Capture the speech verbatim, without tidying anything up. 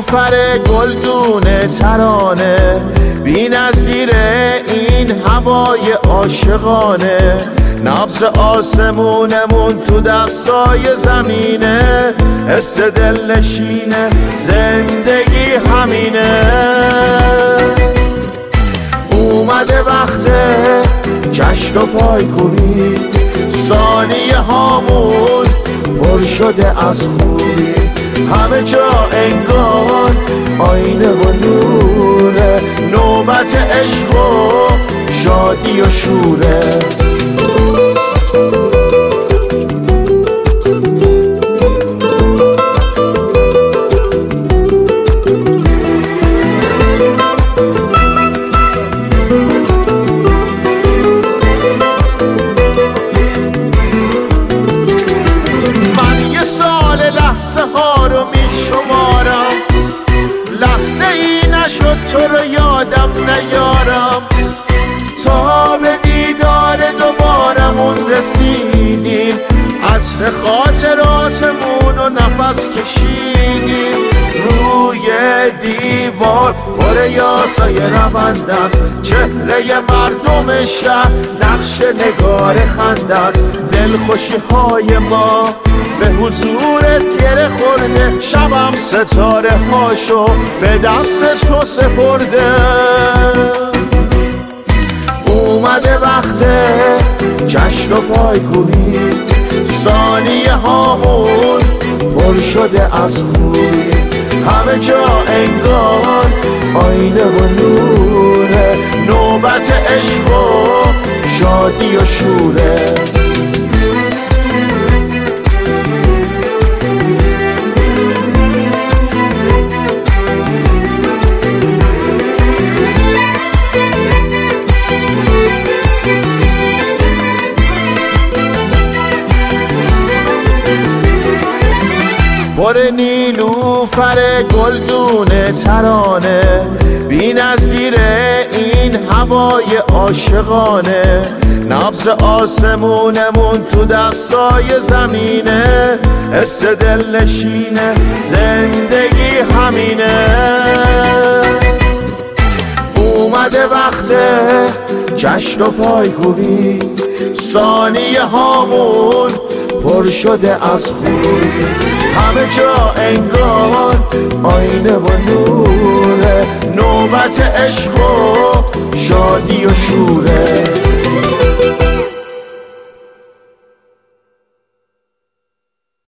نیلوفر گلدون ترانه، بی نظیر این هوای عاشقانه، نبض آسمونمون تو دستای زمینه، حس دل نشینه زندگی همینه. اومده وقت جشن و پایکوبی، ثانیه هامون پر شده از خوبی، همه جا انگار آینه و نوره، نوبت عشق و شادی و شوره. لحظه ها رو می شمارم، لحظه ای نشد تو رو یادم نیارم، تا به دیدار دوبارمون رسیدیم، عطر خاطراتمون رو نفس کشیدیم. روی دیوار پر یاسای رونده است، چهره مردم شهر نقش نگار خنده است، دلخوشی های ما به حضورت گره خورده، شبم ستاره هاشو به دست تو سپرده. اومده وقت جشن و پایکوبی، ثانیه هامون پر شده از خوبی، همه جا انگار آینه و نوره، نوبت عشق و شادی و شوره. پر نیلوفر گلدون ترانه، بی نظیر این هوای عاشقانه، نبض آسمونمون تو دستای زمینه، حس دل نشینه زندگی همینه. اومده وقت جشن و پایکوبی، ثانیه هامون پر شده از خوبی، همه جا انگار آینه و نوره، نوبت عشق و شادی و شوره.